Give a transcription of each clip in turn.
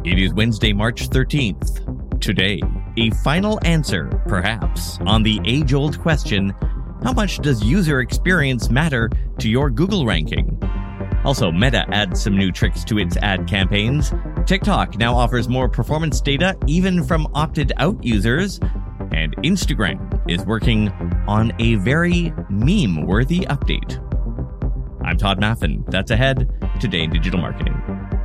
It is Wednesday, March 13th. Today, a final answer, perhaps, on the age-old question, how much does user experience matter to your Google ranking? Also, Meta adds some new tricks to its ad campaigns. TikTok now offers more performance data even from opted-out users. And Instagram is working on a very meme-worthy update. I'm Todd Maffin. That's ahead today in digital marketing.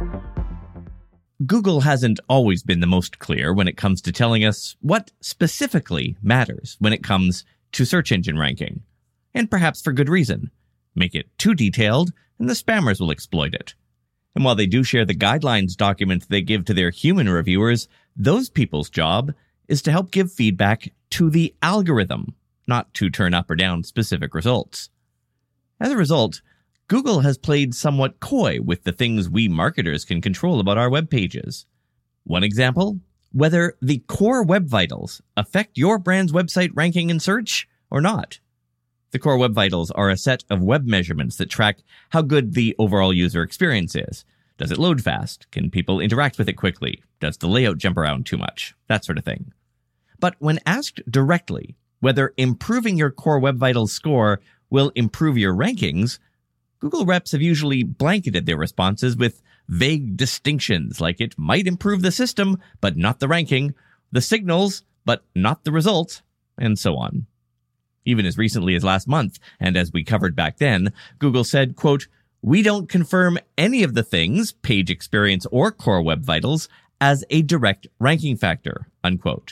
Google hasn't always been the most clear when it comes to telling us what specifically matters when it comes to search engine ranking. And perhaps for good reason. Make it too detailed, and the spammers will exploit it. And while they do share the guidelines document they give to their human reviewers, those people's job is to help give feedback to the algorithm, not to turn up or down specific results. As a result, Google has played somewhat coy with the things we marketers can control about our web pages. One example, whether the core web vitals affect your brand's website ranking in search or not. The core web vitals are a set of web measurements that track how good the overall user experience is. Does it load fast? Can people interact with it quickly? Does the layout jump around too much? That sort of thing. But when asked directly whether improving your core web vitals score will improve your rankings, Google reps have usually blanketed their responses with vague distinctions like it might improve the system, but not the ranking, the signals, but not the results, and so on. Even as recently as last month, and as we covered back then, Google said, quote, "We don't confirm any of the things, page experience or core web vitals, as a direct ranking factor," unquote.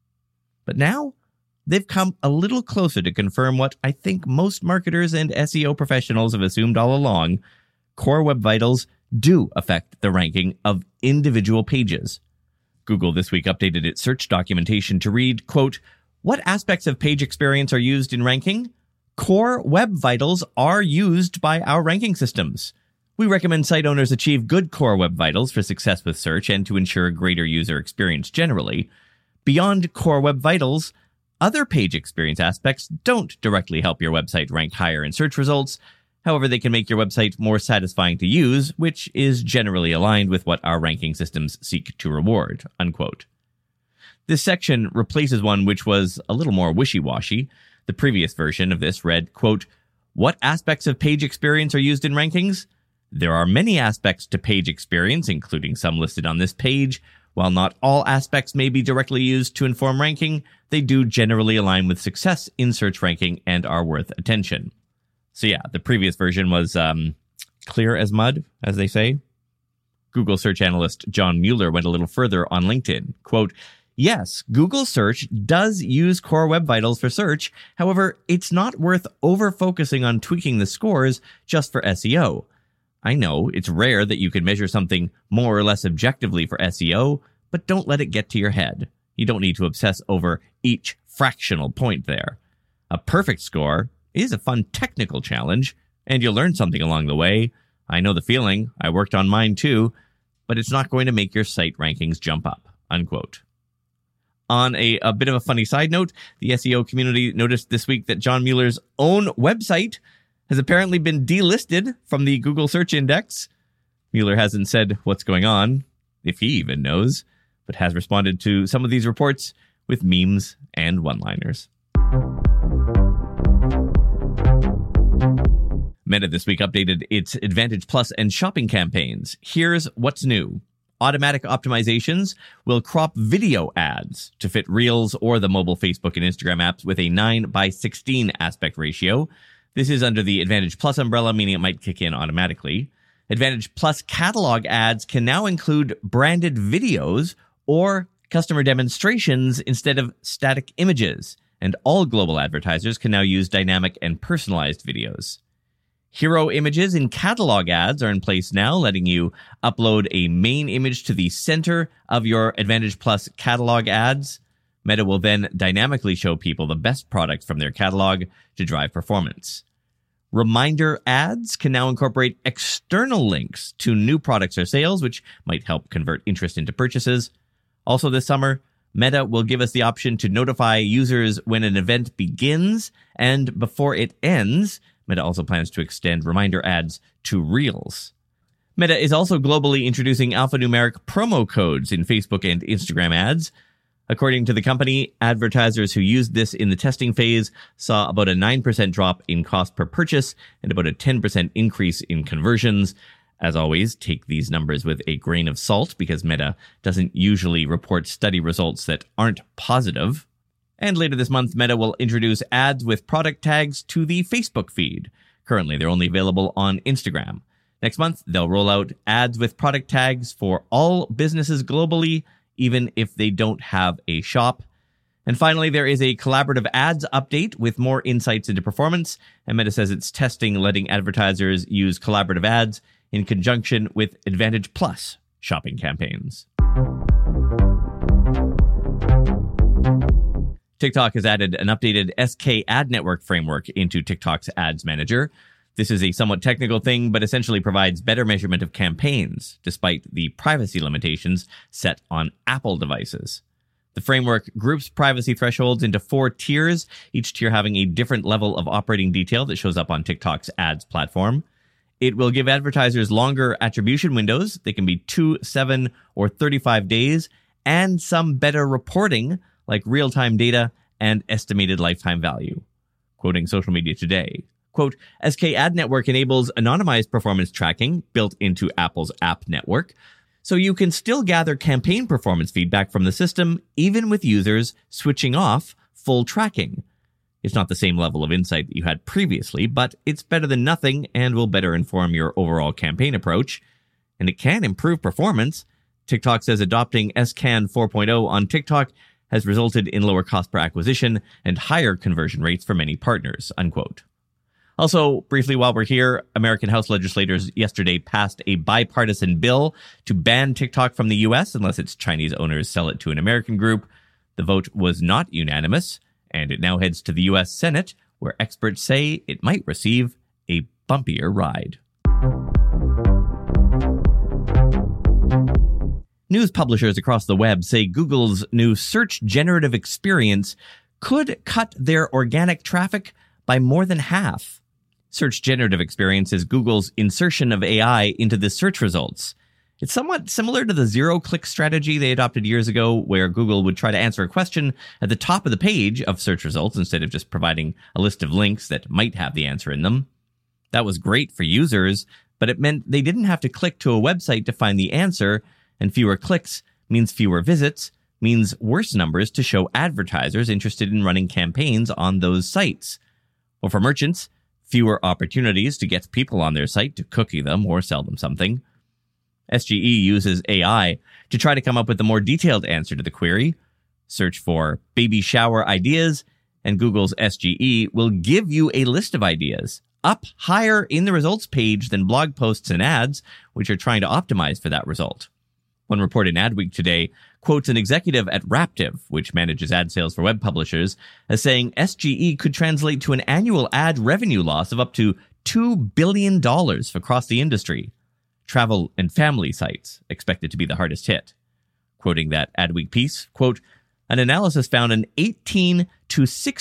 But now, they've come a little closer to confirm what I think most marketers and SEO professionals have assumed all along. Core web vitals do affect the ranking of individual pages. Google this week updated its search documentation to read, quote, "What aspects of page experience are used in ranking? Core web vitals are used by our ranking systems. We recommend site owners achieve good core web vitals for success with search and to ensure greater user experience generally. Beyond core web vitals, other page experience aspects don't directly help your website rank higher in search results. However, they can make your website more satisfying to use, which is generally aligned with what our ranking systems seek to reward," unquote. This section replaces one which was a little more wishy-washy. The previous version of this read, quote, "What aspects of page experience are used in rankings? There are many aspects to page experience, including some listed on this page. While not all aspects may be directly used to inform ranking, they do generally align with success in search ranking and are worth attention." So yeah, the previous version was clear as mud, as they say. Google search analyst John Mueller went a little further on LinkedIn. Quote, "Yes, Google Search does use core web vitals for search. However, it's not worth over-focusing on tweaking the scores just for SEO. I know it's rare that you can measure something more or less objectively for SEO, but don't let it get to your head. You don't need to obsess over each fractional point there. A perfect score is a fun technical challenge, and you'll learn something along the way. I know the feeling. I worked on mine too, but it's not going to make your site rankings jump up," unquote. On a bit of a funny side note, the SEO community noticed this week that John Mueller's own website has apparently been delisted from the Google search index. Mueller hasn't said what's going on, if he even knows, but has responded to some of these reports with memes and one-liners. Meta this week updated its Advantage Plus and shopping campaigns. Here's what's new. Automatic optimizations will crop video ads to fit Reels or the mobile Facebook and Instagram apps with a 9:16 aspect ratio. This is under the Advantage Plus umbrella, meaning it might kick in automatically. Advantage Plus catalog ads can now include branded videos or customer demonstrations instead of static images, and all global advertisers can now use dynamic and personalized videos. Hero images in catalog ads are in place now, letting you upload a main image to the center of your Advantage Plus catalog ads. Meta will then dynamically show people the best products from their catalog to drive performance. Reminder ads can now incorporate external links to new products or sales, which might help convert interest into purchases. Also this summer, Meta will give us the option to notify users when an event begins and before it ends. Meta also plans to extend reminder ads to Reels. Meta is also globally introducing alphanumeric promo codes in Facebook and Instagram ads. According to the company, advertisers who used this in the testing phase saw about a 9% drop in cost per purchase and about a 10% increase in conversions. As always, take these numbers with a grain of salt because Meta doesn't usually report study results that aren't positive. And later this month, Meta will introduce ads with product tags to the Facebook feed. Currently, they're only available on Instagram. Next month, they'll roll out ads with product tags for all businesses globally, even if they don't have a shop. And finally, there is a collaborative ads update with more insights into performance. And Meta says it's testing letting advertisers use collaborative ads in conjunction with Advantage Plus shopping campaigns. TikTok has added an updated SK Ad Network framework into TikTok's Ads Manager. This is a somewhat technical thing, but essentially provides better measurement of campaigns, despite the privacy limitations set on Apple devices. The framework groups privacy thresholds into 4 tiers, each tier having a different level of operating detail that shows up on TikTok's ads platform. It will give advertisers longer attribution windows. They can be 2, 7, or 35 days, and some better reporting, like real-time data and estimated lifetime value. Quoting Social Media Today, quote, SK Ad Network enables anonymized performance tracking built into Apple's app network, so you can still gather campaign performance feedback from the system, even with users switching off full tracking. It's not the same level of insight that you had previously, but it's better than nothing and will better inform your overall campaign approach. And it can improve performance. TikTok says adopting SKAN 4.0 on TikTok has resulted in lower cost per acquisition and higher conversion rates for many partners, unquote. Also, briefly while we're here, American House legislators yesterday passed a bipartisan bill to ban TikTok from the U.S. unless its Chinese owners sell it to an American group. The vote was not unanimous, and it now heads to the U.S. Senate, where experts say it might receive a bumpier ride. News publishers across the web say Google's new search generative experience could cut their organic traffic by more than half. Search generative experience is Google's insertion of AI into the search results. It's somewhat similar to the zero-click strategy they adopted years ago, where Google would try to answer a question at the top of the page of search results instead of just providing a list of links that might have the answer in them. That was great for users, but it meant they didn't have to click to a website to find the answer, and fewer clicks means fewer visits, means worse numbers to show advertisers interested in running campaigns on those sites. Or for merchants, fewer opportunities to get people on their site to cookie them or sell them something. SGE uses AI to try to come up with a more detailed answer to the query. Search for baby shower ideas, and Google's SGE will give you a list of ideas up higher in the results page than blog posts and ads, which are trying to optimize for that result. One report in Adweek today quotes an executive at Raptive, which manages ad sales for web publishers, as saying SGE could translate to an annual ad revenue loss of up to $2 billion across the industry. Travel and family sites expected to be the hardest hit. Quoting that Adweek piece, quote, an analysis found an 18 to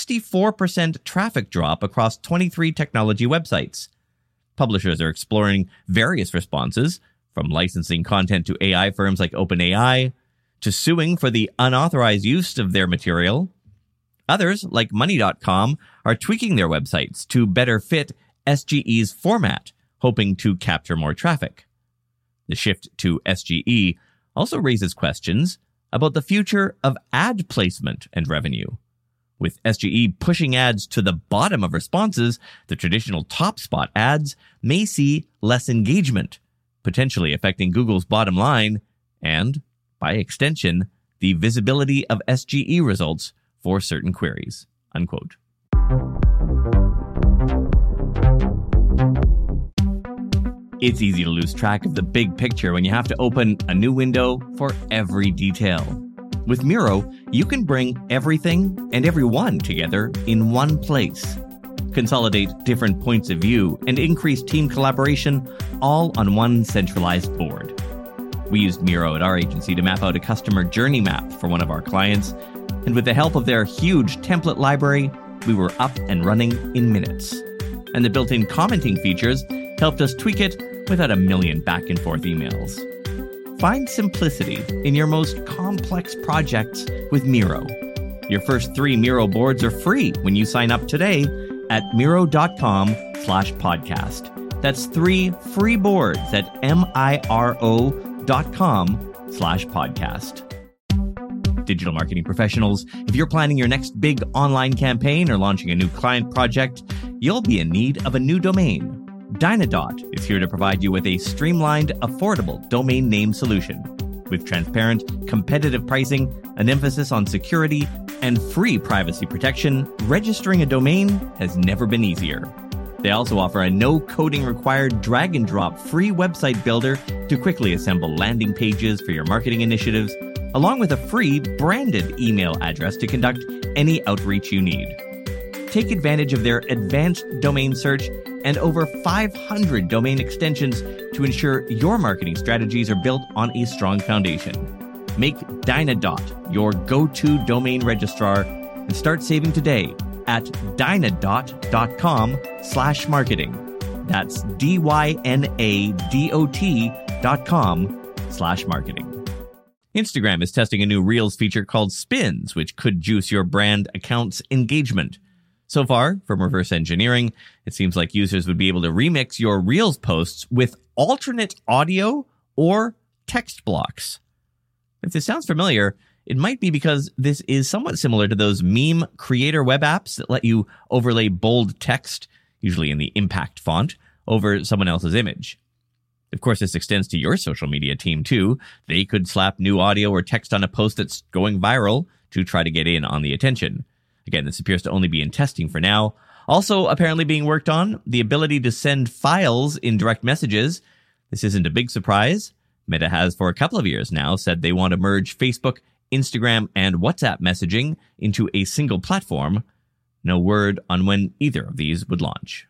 64% traffic drop across 23 technology websites. Publishers are exploring various responses, from licensing content to AI firms like OpenAI, to suing for the unauthorized use of their material. Others, like Money.com, are tweaking their websites to better fit SGE's format, hoping to capture more traffic. The shift to SGE also raises questions about the future of ad placement and revenue. With SGE pushing ads to the bottom of responses, the traditional top spot ads may see less engagement, potentially affecting Google's bottom line and, by extension, the visibility of SGE results for certain queries, unquote. It's easy to lose track of the big picture when you have to open a new window for every detail. With Miro, you can bring everything and everyone together in one place. Consolidate different points of view and increase team collaboration all on one centralized board. We used Miro at our agency to map out a customer journey map for one of our clients, and with the help of their huge template library, we were up and running in minutes. And the built-in commenting features helped us tweak it without a million back and forth emails. Find simplicity in your most complex projects with Miro. Your first 3 Miro boards are free when you sign up today at Miro.com/podcast. That's 3 free boards at Miro.com/podcast. Digital marketing professionals, if you're planning your next big online campaign or launching a new client project, you'll be in need of a new domain. Dynadot is here to provide you with a streamlined, affordable domain name solution. With transparent, competitive pricing, an emphasis on security, and free privacy protection, registering a domain has never been easier. They also offer a no-coding required drag-and-drop free website builder to quickly assemble landing pages for your marketing initiatives, along with a free branded email address to conduct any outreach you need. Take advantage of their advanced domain search and over 500 domain extensions to ensure your marketing strategies are built on a strong foundation. Make Dynadot your go-to domain registrar and start saving today at dynadot.com/marketing. That's dynadot.com/marketing. Instagram is testing a new Reels feature called Spins, which could juice your brand account's engagement. So far, from reverse engineering, it seems like users would be able to remix your Reels posts with alternate audio or text blocks. If this sounds familiar, it might be because this is somewhat similar to those meme creator web apps that let you overlay bold text, usually in the impact font, over someone else's image. Of course, this extends to your social media team too. They could slap new audio or text on a post that's going viral to try to get in on the attention. Again, this appears to only be in testing for now. Also, apparently being worked on, the ability to send files in direct messages. This isn't a big surprise. Meta has for a couple of years now said they want to merge Facebook, Instagram, and WhatsApp messaging into a single platform. No word on when either of these would launch.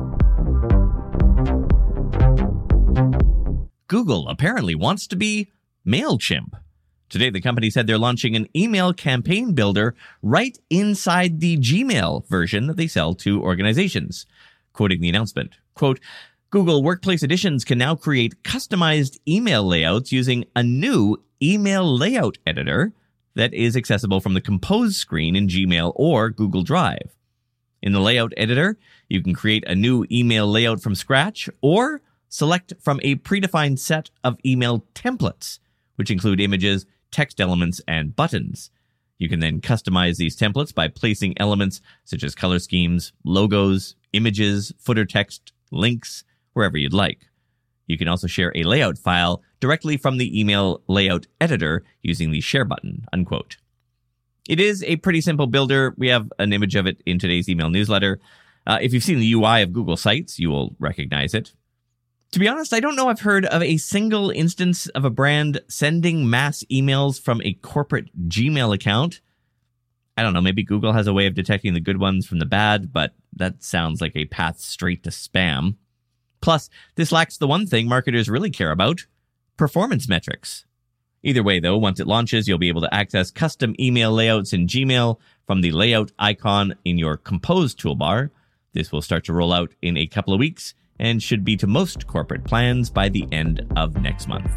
Google apparently wants to be MailChimp. Today, the company said they're launching an email campaign builder right inside the Gmail version that they sell to organizations. Quoting the announcement, quote, Google Workplace Editions can now create customized email layouts using a new email layout editor that is accessible from the Compose screen in Gmail or Google Drive. In the layout editor, you can create a new email layout from scratch or select from a predefined set of email templates, which include images, text elements, and buttons. You can then customize these templates by placing elements such as color schemes, logos, images, footer text, links, wherever you'd like. You can also share a layout file directly from the email layout editor using the share button, unquote. It is a pretty simple builder. We have an image of it in today's email newsletter. If you've seen the UI of Google Sites, you will recognize it. To be honest, I don't know I've heard of a single instance of a brand sending mass emails from a corporate Gmail account. I don't know, maybe Google has a way of detecting the good ones from the bad, but that sounds like a path straight to spam. Plus, this lacks the one thing marketers really care about, performance metrics. Either way, though, once it launches, you'll be able to access custom email layouts in Gmail from the layout icon in your Compose toolbar. This will start to roll out in a couple of weeks and should be to most corporate plans by the end of next month.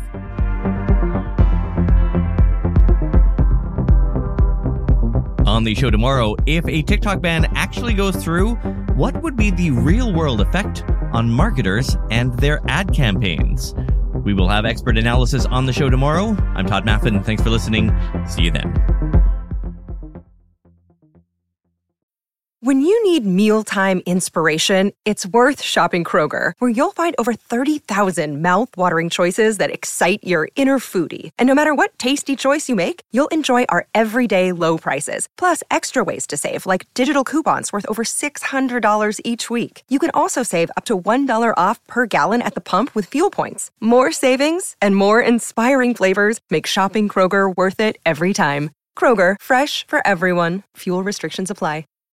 On the show tomorrow, if a TikTok ban actually goes through, what would be the real-world effect on marketers and their ad campaigns? We will have expert analysis on the show tomorrow. I'm Todd Maffin. Thanks for listening. See you then. When you need mealtime inspiration, it's worth shopping Kroger, where you'll find over 30,000 mouth-watering choices that excite your inner foodie. And no matter what tasty choice you make, you'll enjoy our everyday low prices, plus extra ways to save, like digital coupons worth over $600 each week. You can also save up to $1 off per gallon at the pump with fuel points. More savings and more inspiring flavors make shopping Kroger worth it every time. Kroger, fresh for everyone. Fuel restrictions apply.